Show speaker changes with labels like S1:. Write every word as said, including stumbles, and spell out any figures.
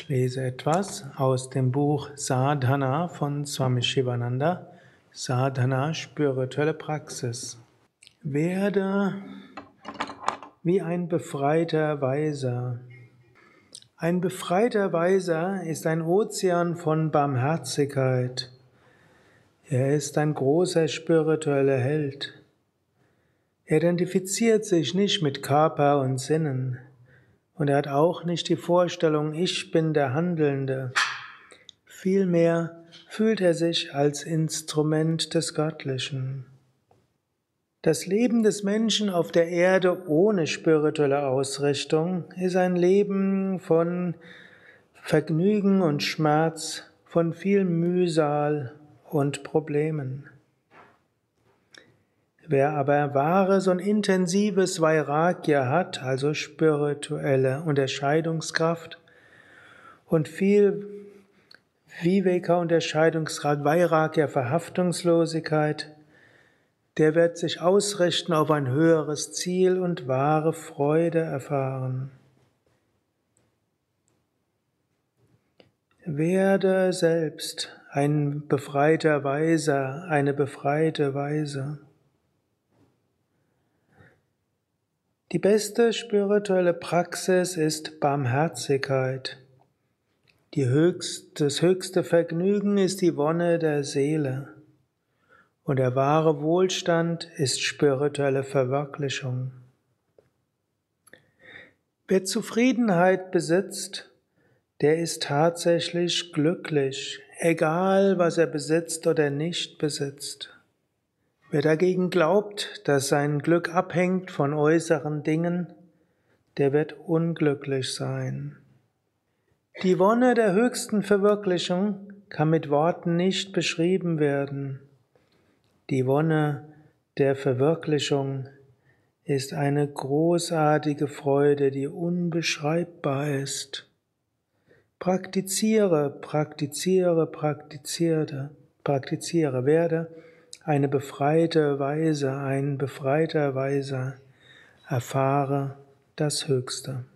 S1: Ich lese etwas aus dem Buch Sadhana von Swami Shivananda. Sadhana, spirituelle Praxis. Werde wie ein befreiter Weiser. Ein befreiter Weiser ist ein Ozean von Barmherzigkeit. Er ist ein großer spiritueller Held. Er identifiziert sich nicht mit Körper und Sinnen. Und er hat auch nicht die Vorstellung, ich bin der Handelnde. Vielmehr fühlt er sich als Instrument des Göttlichen. Das Leben des Menschen auf der Erde ohne spirituelle Ausrichtung ist ein Leben von Vergnügen und Schmerz, von viel Mühsal und Problemen. Wer aber wahres und intensives Vairagya hat, also spirituelle Unterscheidungskraft und viel Viveka Unterscheidungskraft, Vairagya Verhaftungslosigkeit, der wird sich ausrichten auf ein höheres Ziel und wahre Freude erfahren. Werde selbst ein befreiter Weiser, eine befreite Weise. Die beste spirituelle Praxis ist Barmherzigkeit. Die höchst, das höchste Vergnügen ist die Wonne der Seele. Und der wahre Wohlstand ist spirituelle Verwirklichung. Wer Zufriedenheit besitzt, der ist tatsächlich glücklich, egal was er besitzt oder nicht besitzt. Wer dagegen glaubt, dass sein Glück abhängt von äußeren Dingen, der wird unglücklich sein. Die Wonne der höchsten Verwirklichung kann mit Worten nicht beschrieben werden. Die Wonne der Verwirklichung ist eine großartige Freude, die unbeschreibbar ist. Praktiziere, praktiziere, praktiziere, praktiziere, werde eine befreite Weise, ein befreiter Weiser, erfahre das Höchste.